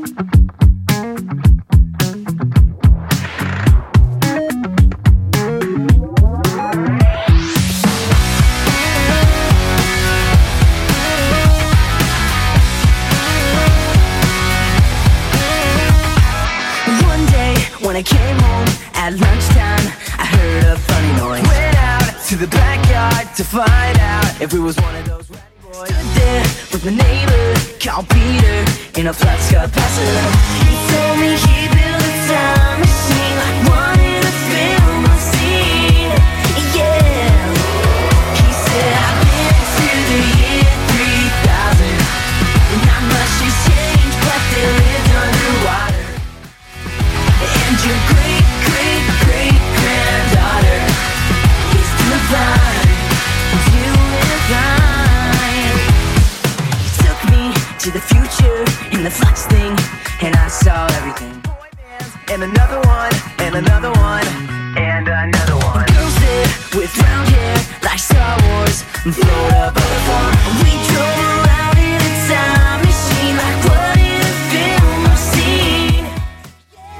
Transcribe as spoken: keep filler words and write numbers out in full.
When I came home at lunchtime, I heard a funny noise. Went out to the backyard to find out if it was one of those rowdy boys. Stood there with my neighbor, called Peter, in a flat Scott Passer. He told me he built a time machine like one in a film I've seen. Yeah, he said I've been to the year three thousand, and not much has changed, but they lived underwater. And your great, great, great granddaughter is divine, divine. You took me to the future in the Flux thing, and I saw everything. Boy bands, and another one, and another one, and another one. Girls there with round hair like Star Wars.